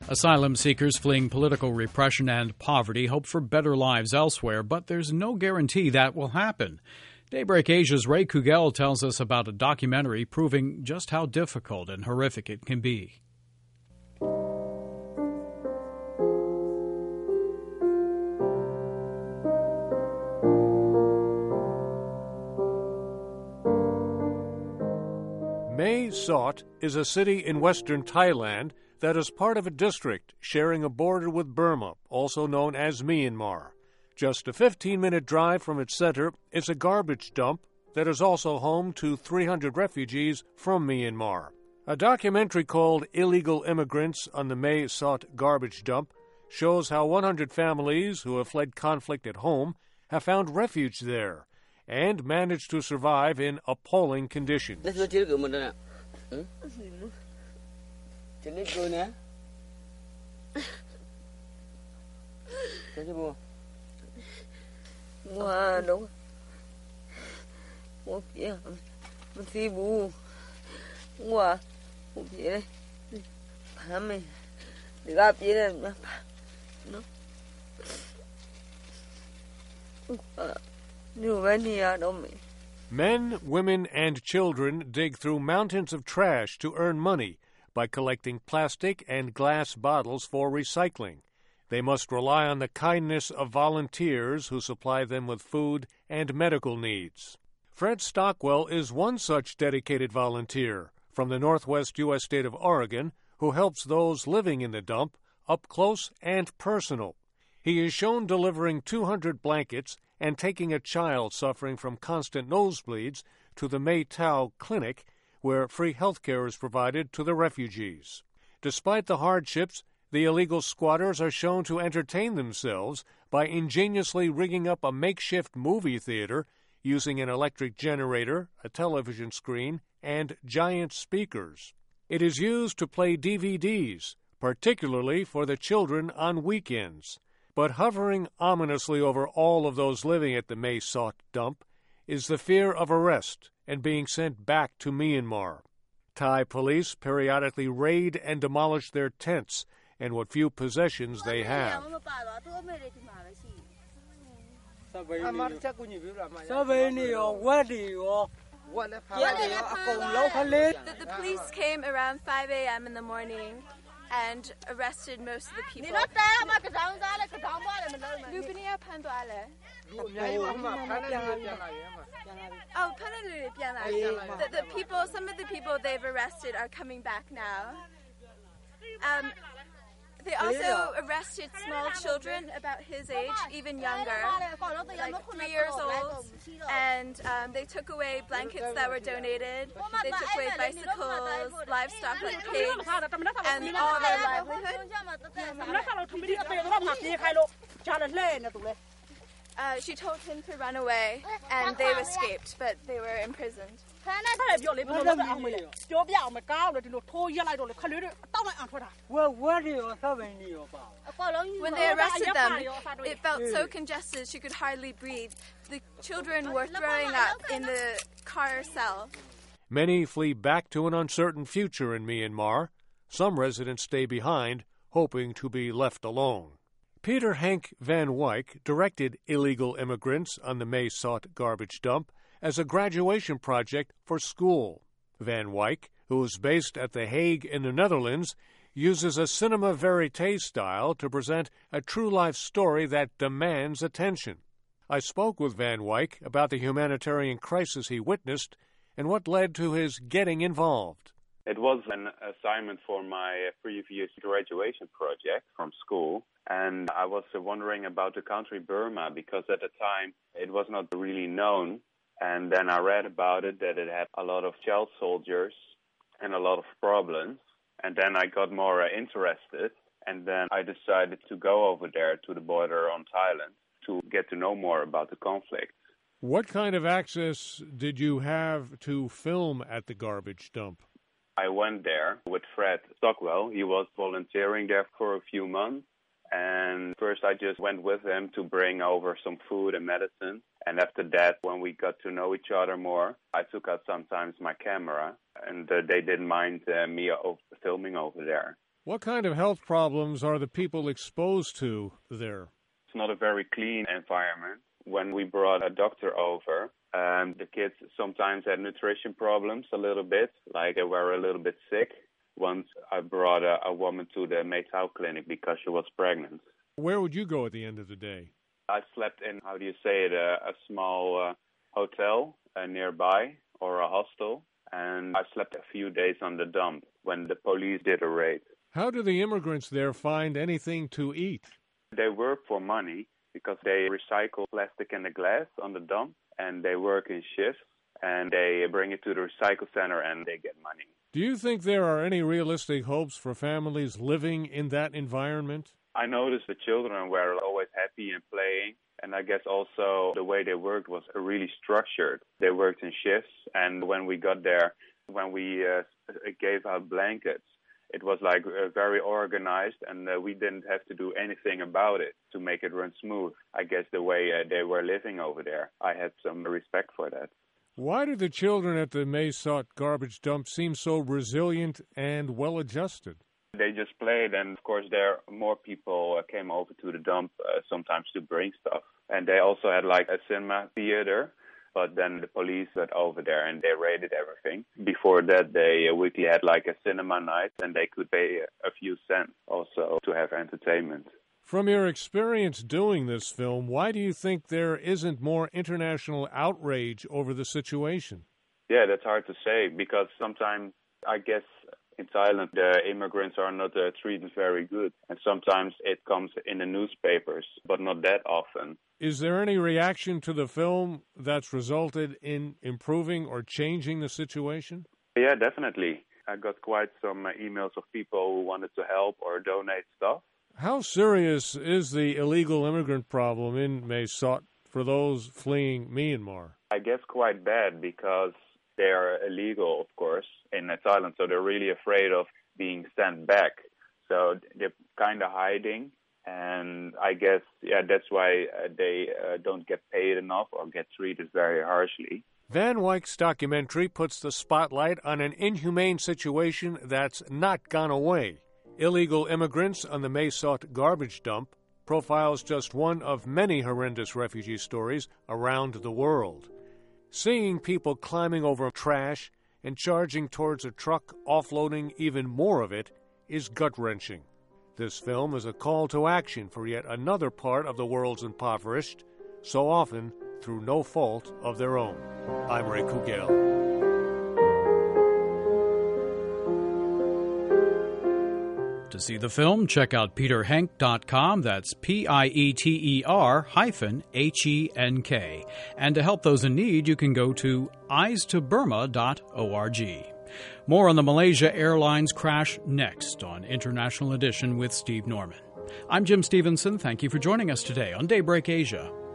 Asylum seekers fleeing political repression and poverty hope for better lives elsewhere, but there's no guarantee that will happen. Daybreak Asia's Ray Kugel tells us about a documentary proving just how difficult and horrific it can be. Mae Sot is a city in western Thailand that is part of a district sharing a border with Burma, also known as Myanmar. Just a 15-minute drive from its center is a garbage dump that is also home to 300 refugees from Myanmar. A documentary called Illegal Immigrants on the Mae Sot garbage dump shows how 100 families who have fled conflict at home have found refuge there and managed to survive in appalling conditions. Men, women, and children dig through mountains of trash to earn money by collecting plastic and glass bottles for recycling. They must rely on the kindness of volunteers who supply them with food and medical needs. Fred Stockwell is one such dedicated volunteer from the northwest U.S. state of Oregon who helps those living in the dump up close and personal. He is shown delivering 200 blankets and taking a child suffering from constant nosebleeds to the Mae Tao Clinic, where free health care is provided to the refugees. Despite the hardships, the illegal squatters are shown to entertain themselves by ingeniously rigging up a makeshift movie theater using an electric generator, a television screen, and giant speakers. It is used to play DVDs, particularly for the children on weekends. But hovering ominously over all of those living at the Mae Sot dump is the fear of arrest and being sent back to Myanmar. Thai police periodically raid and demolish their tents and what few possessions they have. The police came around 5 a.m. in the morning and arrested most of the people. Some of the people they've arrested are coming back now. They also arrested small children about his age, even younger, like 3 years old, and they took away blankets that were donated. They took away bicycles, livestock like pigs, and all their livelihood. She told him to run away, and they escaped, but they were imprisoned. When they arrested them, it felt so congested she could hardly breathe. The children were throwing up in the car cell. Many flee back to an uncertain future in Myanmar. Some residents stay behind, hoping to be left alone. Peter Henk Van Wyk directed Illegal Immigrants on the Mae Sot garbage dump as a graduation project for school. Van Wyk, who is based at The Hague in the Netherlands, uses a cinema verite style to present a true-life story that demands attention. I spoke with Van Wyk about the humanitarian crisis he witnessed and what led to his getting involved. It was an assignment for my previous graduation project from school, and I was wondering about the country Burma because at the time it was not really known. And then I read about it, that it had a lot of child soldiers and a lot of problems. And then I got more interested, and then I decided to go over there to the border on Thailand to get to know more about the conflict. What kind of access did you have to film at the garbage dump? I went there with Fred Stockwell. He was volunteering there for a few months. And first I just went with him to bring over some food and medicine. And after that, when we got to know each other more, I took out sometimes my camera. And they didn't mind me filming over there. What kind of health problems are the people exposed to there? It's not a very clean environment. When we brought a doctor over, the kids sometimes had nutrition problems a little bit, like they were a little bit sick. Once I brought a woman to the Meesau clinic because she was pregnant. Where would you go at the end of the day? I slept in, a small hotel nearby or a hostel, and I slept a few days on the dump when the police did a raid. How do the immigrants there find anything to eat? They work for money because they recycle plastic and the glass on the dump, and they work in shifts, and they bring it to the recycle center and they get money. Do you think there are any realistic hopes for families living in that environment? I noticed the children were always happy and playing, and I guess also the way they worked was really structured. They worked in shifts, and when we got there, when we gave out blankets, it was like very organized, and we didn't have to do anything about it to make it run smooth. I guess the way they were living over there, I had some respect for that. Why do the children at the Meesau garbage dump seem so resilient and well-adjusted? They just played, and of course there more people came over to the dump sometimes to bring stuff. And they also had like a cinema theater, but then the police went over there and they raided everything. Before that, they weekly had like a cinema night, and they could pay a few cents also to have entertainment. From your experience doing this film, why do you think there isn't more international outrage over the situation? Yeah, that's hard to say, because sometimes, I guess, in Thailand, the immigrants are not treated very good. And sometimes it comes in the newspapers, but not that often. Is there any reaction to the film that's resulted in improving or changing the situation? Yeah, definitely. I got quite some emails of people who wanted to help or donate stuff. How serious is the illegal immigrant problem in Meesau for those fleeing Myanmar? I guess quite bad, because they are illegal, of course, in Thailand, so they're really afraid of being sent back. So they're kind of hiding, and I guess, that's why they don't get paid enough or get treated very harshly. Van Wyck's documentary puts the spotlight on an inhumane situation that's not gone away. Illegal Immigrants on the Meesau Garbage Dump profiles just one of many horrendous refugee stories around the world. Seeing people climbing over trash and charging towards a truck offloading even more of it is gut-wrenching. This film is a call to action for yet another part of the world's impoverished, so often through no fault of their own. I'm Ray Kugel. To see the film, check out peterhenk.com. That's PIETER-HENK. And to help those in need, you can go to eyes2burma.org. More on the Malaysia Airlines crash next on International Edition with Steve Norman. I'm Jim Stevenson. Thank you for joining us today on Daybreak Asia.